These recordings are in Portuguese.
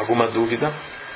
Alguma dúvida?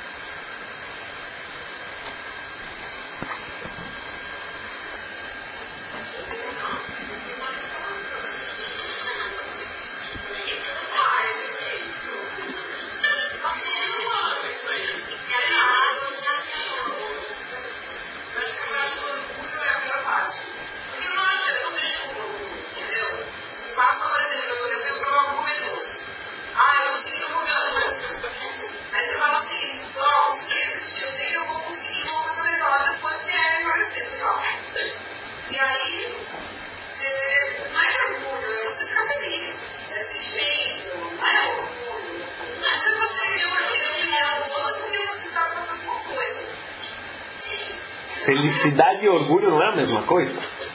Felicidade e orgulho não é a mesma coisa?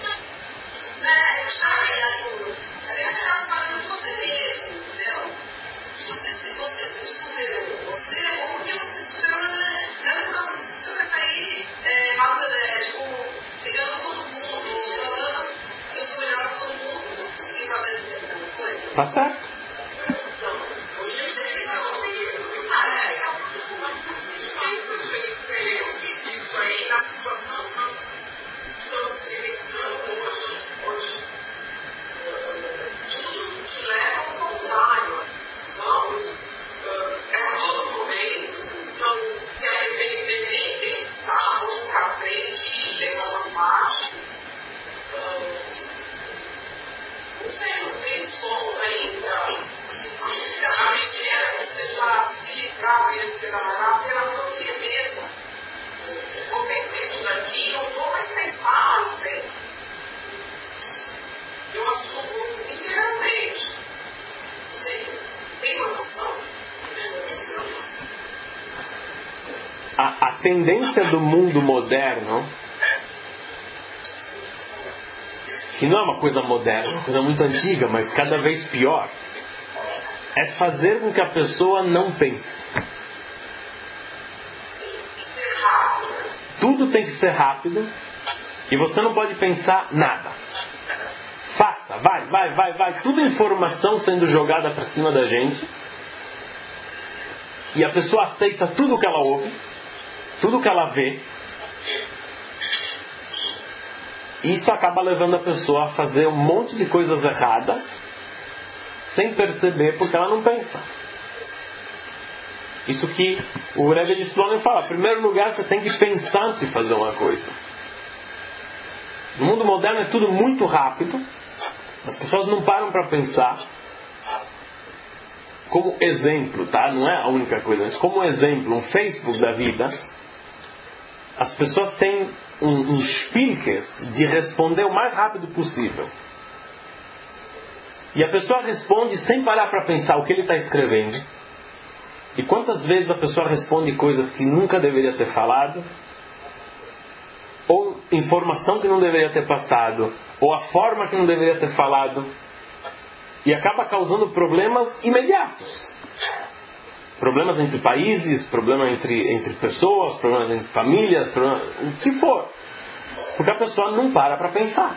Tá certo. A tendência do mundo moderno, que não é uma coisa moderna, é uma coisa muito antiga, mas cada vez pior, é fazer com que a pessoa não pense. Tudo tem que ser rápido e você não pode pensar nada. Faça, vai. Tudo informação sendo jogada para cima da gente e a pessoa aceita tudo que ela ouve, tudo que ela vê. Isso acaba levando a pessoa a fazer um monte de coisas erradas sem perceber, porque ela não pensa. Isso que o Rebbe de Slonim fala. Em primeiro lugar, você tem que pensar antes de fazer uma coisa. No mundo moderno é tudo muito rápido. As pessoas não param para pensar. Como exemplo, tá? Não é a única coisa, mas como exemplo, um Facebook da vida, as pessoas têm um spielkes de responder o mais rápido possível. E a pessoa responde sem parar para pensar o que ele está escrevendo. E quantas vezes a pessoa responde coisas que nunca deveria ter falado, ou informação que não deveria ter passado, ou a forma que não deveria ter falado, e acaba causando problemas imediatos. Problemas entre países, problemas entre pessoas, problemas entre famílias, o que for. Porque a pessoa não para pensar.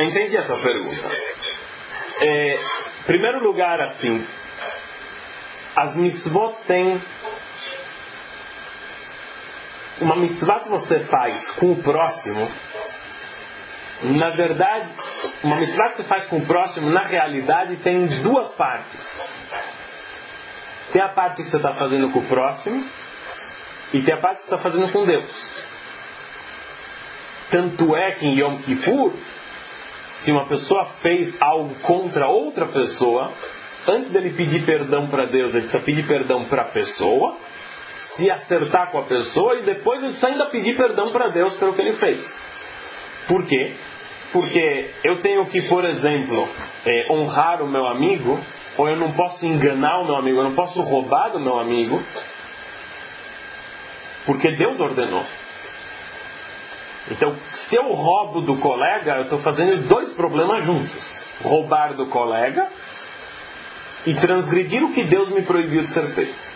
Entendi a tua pergunta. Primeiro lugar, assim, as mitzvot têm... Uma mitzvah que você faz com o próximo, na verdade, uma mitzvah que você faz com o próximo, na realidade, tem duas partes. Tem a parte que você está fazendo com o próximo e tem a parte que você está fazendo com Deus. Tanto é que em Yom Kippur, se uma pessoa fez algo contra outra pessoa, antes dele pedir perdão para Deus, ele precisa pedir perdão para a pessoa, se acertar com a pessoa, e depois ele precisa ainda pedir perdão para Deus pelo que ele fez. Por quê? Porque eu tenho que, por exemplo, honrar o meu amigo, ou eu não posso enganar o meu amigo, eu não posso roubar do meu amigo, porque Deus ordenou. Então, se eu roubo do colega, eu estou fazendo dois problemas juntos. Roubar do colega e transgredir o que Deus me proibiu de ser feito.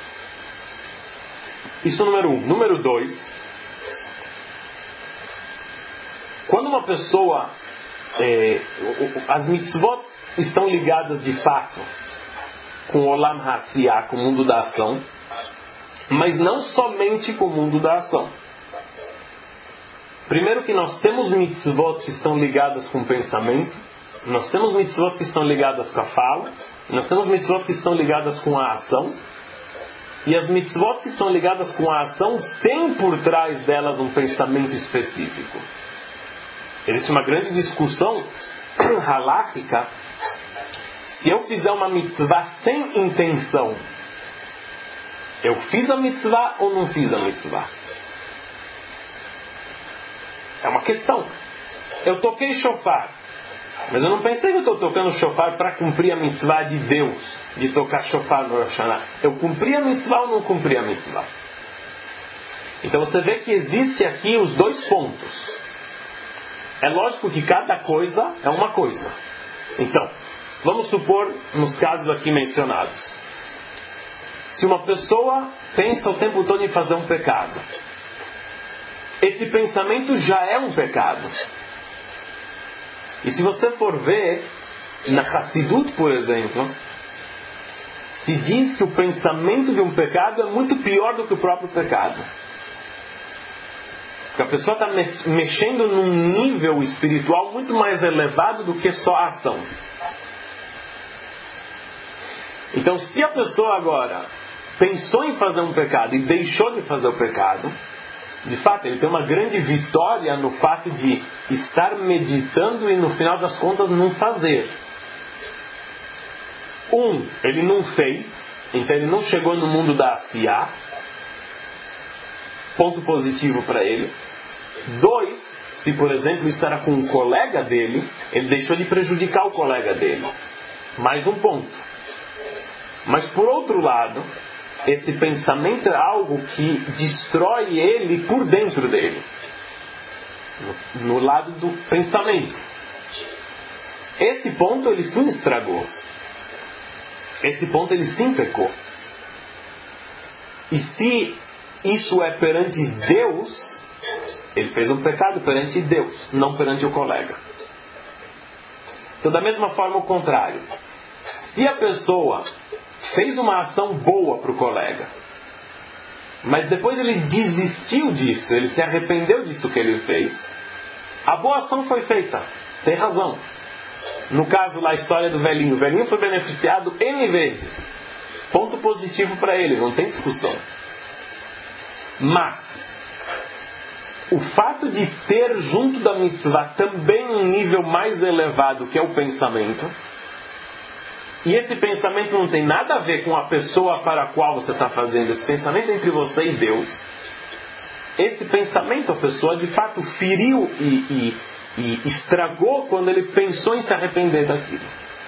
Isso número 1. Número 2. Quando uma pessoa... as mitzvot estão ligadas de fato com o Olam Hasiah, com o mundo da ação, mas não somente com o mundo da ação. Primeiro que nós temos mitzvot que estão ligadas com o pensamento, nós temos mitzvot que estão ligadas com a fala, nós temos mitzvot que estão ligadas com a ação, e as mitzvot que estão ligadas com a ação têm por trás delas um pensamento específico. Existe uma grande discussão halakhica. Se eu fizer uma mitzvah sem intenção, eu fiz a mitzvah ou não fiz a mitzvah? É uma questão. Eu toquei shofar, mas eu não pensei que eu estou tocando shofar para cumprir a mitzvah de Deus, de tocar shofar no Rosh Hashanah. Eu cumpri a mitzvah ou não cumpri a mitzvah? Então você vê que existe aqui os dois pontos. É lógico que cada coisa é uma coisa. Então, vamos supor, nos casos aqui mencionados, se uma pessoa pensa o tempo todo em fazer um pecado, esse pensamento já é um pecado. E se você for ver, na Hassidut, por exemplo, se diz que o pensamento de um pecado é muito pior do que o próprio pecado. Porque a pessoa está mexendo num nível espiritual muito mais elevado do que só a ação. Então, se a pessoa agora pensou em fazer um pecado e deixou de fazer o pecado, de fato, ele tem uma grande vitória no fato de estar meditando e no final das contas não fazer. Ele não fez, então ele não chegou no mundo da Asiá. Ponto positivo para ele. 2, se por exemplo isso era com um colega dele, ele deixou de prejudicar o colega dele. Mais um ponto. Mas por outro lado, esse pensamento é algo que destrói ele por dentro dele. No lado do pensamento. Esse ponto ele sim estragou. Esse ponto ele sim pecou. E se isso é perante Deus, ele fez um pecado perante Deus, não perante o colega. Então da mesma forma o contrário. Se a pessoa fez uma ação boa para o colega, mas depois ele desistiu disso, ele se arrependeu disso que ele fez, a boa ação foi feita, tem razão. No caso lá, a história do velhinho, o velhinho foi beneficiado N vezes, ponto positivo para ele, não tem discussão. Mas o fato de ter junto da mitzvah também um nível mais elevado, que é o pensamento, e esse pensamento não tem nada a ver com a pessoa para a qual você está fazendo, esse pensamento é entre você e Deus. Esse pensamento a pessoa de fato feriu e estragou quando ele pensou em se arrepender daquilo.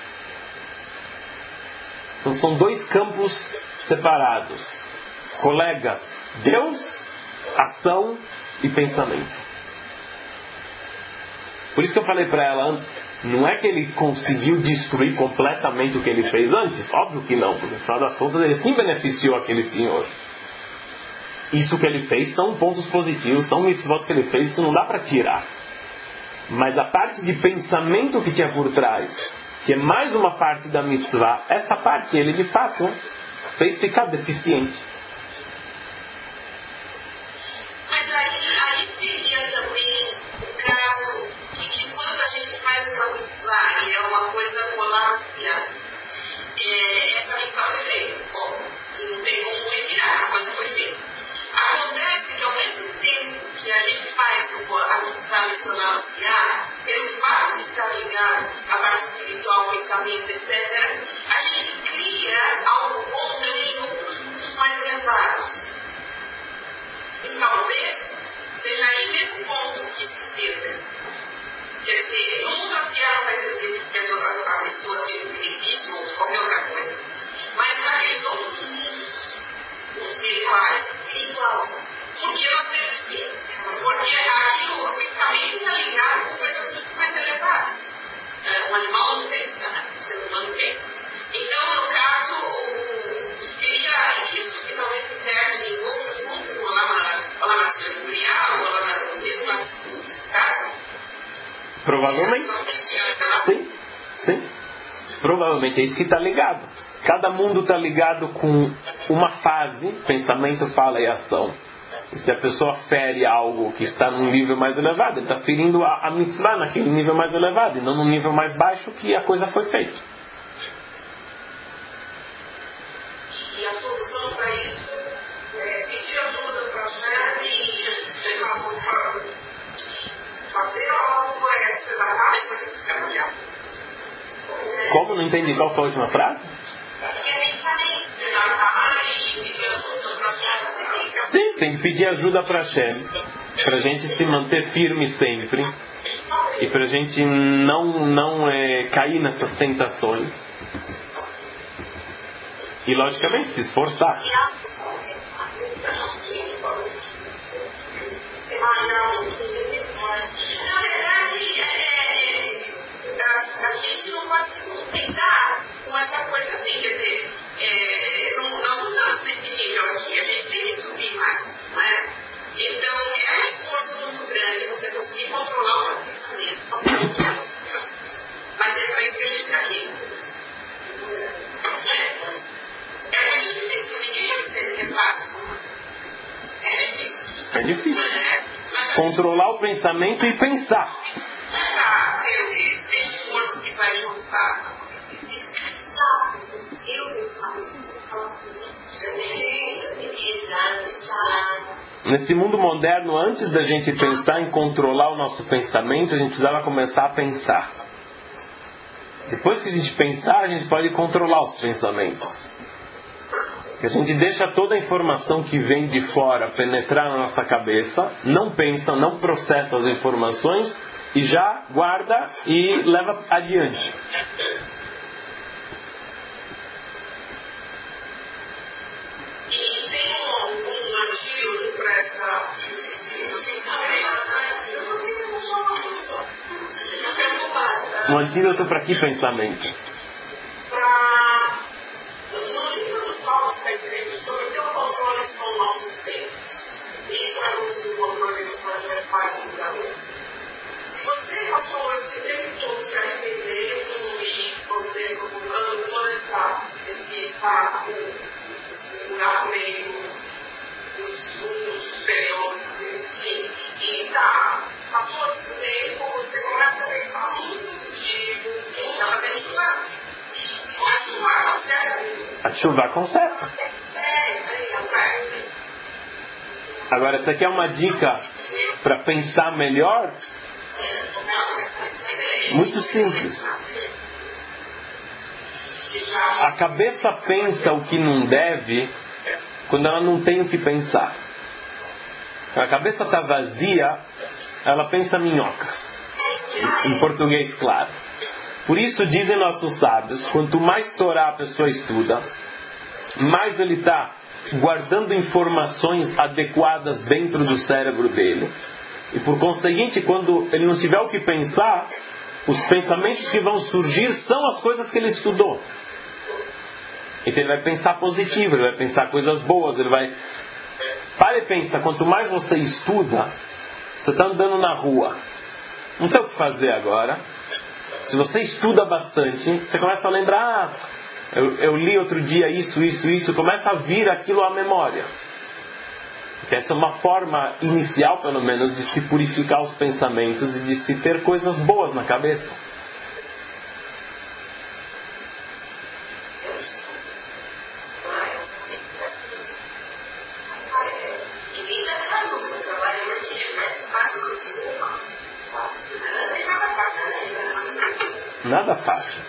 Então são dois campos separados. Colegas, Deus, ação e pensamento. Por isso que eu falei para ela antes, não é que ele conseguiu destruir completamente o que ele fez antes. Óbvio que não, porque no final das contas ele sim beneficiou aquele senhor. Isso que ele fez são pontos positivos, são mitzvot que ele fez, isso não dá para tirar. Mas a parte de pensamento que tinha por trás, que é mais uma parte da mitzvah, essa parte ele de fato fez ficar deficiente. Mas aí seria também o caso de que quando a gente faz uma mitzvah e é uma coisa moláfia, essa mitzvah foi feita. Bom, não tem como retirar, a coisa foi feita. Acontece que ao mesmo tempo que a gente faz a mitzvah mencionada, pelo fato de estar ligado à parte espiritual, pensamento, etc., a gente cria algo bom também em outros mundos mais elevados. E talvez seja aí nesse ponto que se perca. Quer dizer, no mundo anciano vai perder que a pessoa tem benefício ou qualquer outra coisa. Mas naqueles outros mundos, os rituais espirituais, porque nós temos que. Porque aquilo, o pensamento está ligado com coisas muito mais elevadas. O animal não pensa, né? O ser humano pensa. Então, no caso, seria isso que talvez se perde em outros mundos, ou lá na cerimonial, ou lá mesmo na disputa, caso. Provavelmente. Sim. Provavelmente é isso que está ligado. Cada mundo está ligado com uma fase, pensamento, fala e ação. E se a pessoa fere algo que está num nível mais elevado, ele está ferindo a mitzvah naquele nível mais elevado, e não no nível mais baixo que a coisa foi feita. E a solução para isso é pedir ajuda para a Shem e fazer algo, se tratar isso que você quer olhar. Como? Não entendi. Qual foi a última frase? Sim, tem que pedir ajuda para Hashem, para a gente se manter firme sempre e para a gente não cair nessas tentações e logicamente se esforçar. Na verdade, a gente não pode se contentar com essa coisa assim, quer dizer, nós não estamos nesse nível aqui, a gente tem que subir mais, não é? Então, é um esforço muito grande você conseguir controlar o seu pensamento. Mas é para isso que a gente está aqui. É muito difícil, ninguém já disse que é fácil. É difícil. É difícil. Controlar o pensamento e pensar. Esse esforço que vai juntar. Nesse mundo moderno, antes da gente pensar em controlar o nosso pensamento, a gente precisava começar a pensar. Depois que a gente pensar, a gente pode controlar os pensamentos. A gente deixa toda a informação que vem de fora penetrar na nossa cabeça, não pensa, não processa as informações e já guarda e leva adiante. E tem um antídoto para essa. Um antídoto para que pensamento? No livro dos Salmos está dizendo sobre ter o controle com os nossos seios. E traduz o controle dos adversários do garoto. Se você passou esse tempo todo se arrependendo e, por exemplo, colocando todo esse buraco meio dos mundos superiores, assim, e passou esse tempo, você começa a pensar tudo positivo, está fazendo chuva. A chuva conserta. Agora, essa aqui é uma dica para pensar melhor. Muito simples. A cabeça pensa o que não deve quando ela não tem o que pensar. A cabeça está vazia, ela pensa minhocas. Em português, claro. Por isso dizem nossos sábios, quanto mais Torá a pessoa estuda, mais ele está guardando informações adequadas dentro do cérebro dele. E por conseguinte, quando ele não tiver o que pensar, os pensamentos que vão surgir são as coisas que ele estudou. Então ele vai pensar positivo, ele vai pensar coisas boas, ele vai... Para e pensa, quanto mais você estuda, você está andando na rua. Não tem o que fazer agora. Se você estuda bastante, você começa a lembrar, eu li outro dia isso, começa a vir aquilo à memória. Porque essa é uma forma inicial, pelo menos, de se purificar os pensamentos e de se ter coisas boas na cabeça. Nada fácil.